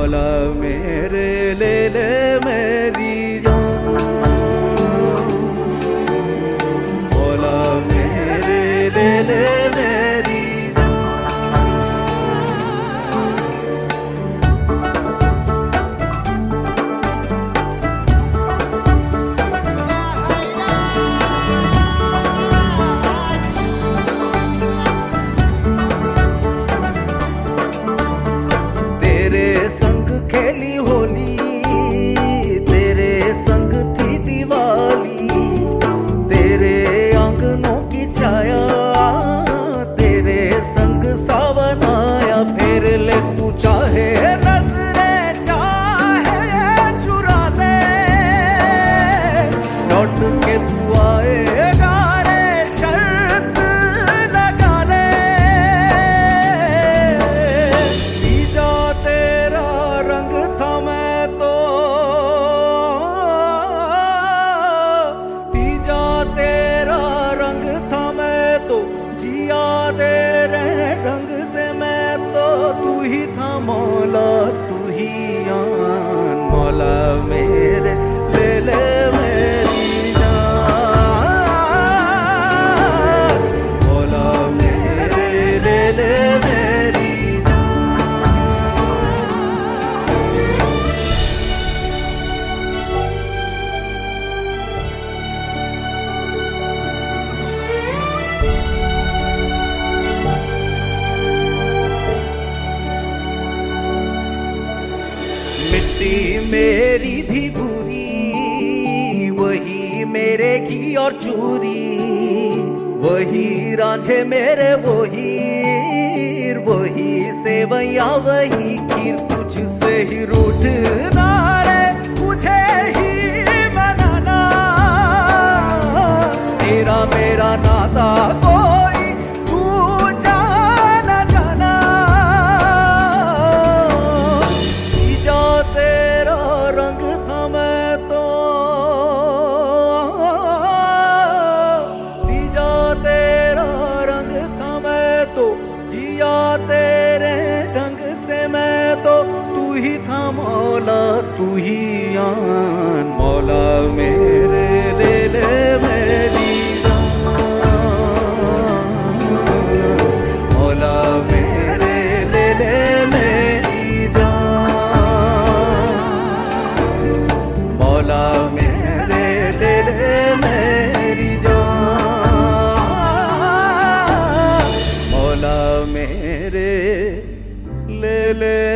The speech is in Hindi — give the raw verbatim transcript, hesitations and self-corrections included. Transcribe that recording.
मौला मेरे ले ले मेरी जान, मौला मेरे ले ले मेरी खेली होली, तेरे संग थी दिवाली, तेरे आंगनों की छाया, तेरे संग सावन आया। फिर ले तू चाहे नजरें चाहे चुरा ले, लौट के तू आएगा रे शर्त लगा ले। पीजा तेरा रंग था मैं तो, पीजा तेरा रंग था मैं तो, जिया तेरे ढंग से मैं तो। तू ही था मौला तू ही आन, मौला मेरे ले ले मेरी जान, मौला मेरे ले ले मेरी मिट्टी मेरी भी बुरी, वही मेरे घी और चूरी, वही रांझे मेरे वही, वही सेवैया वही खीर। तुझसे ही रूठना रे मुझे ही मनाना, तेरा मेरा नाता कोई तू जाना जाना। तेरा रंग था मैं तो, पीजा तेरा रंग था मैं तो, जिया तेरे ढंग से मैं तो। तू ही था मौला तू ही आन, मौला मेरे ले ले मेरी जान, मौला मेरे ले ले मेरी जान, मौला मेरे ले ले मेरी जान, मौला मेरे ले ले